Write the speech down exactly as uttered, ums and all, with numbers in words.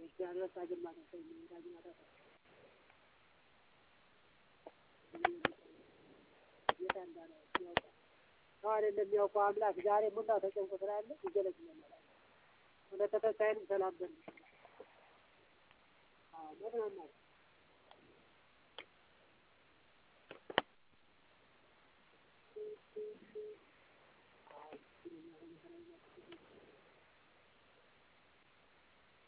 እግዚአብሔር ታግማ ተሰኝ ታግማ ተሰኝ የታንዳለ ያውቃ ታዲያ እንደሚያውቀው አምላክ ዛሬ ሙላው ተጨንቆ ስላለ ይገለጽልናል። ወደ ተከታይም ሰላም በል አዎ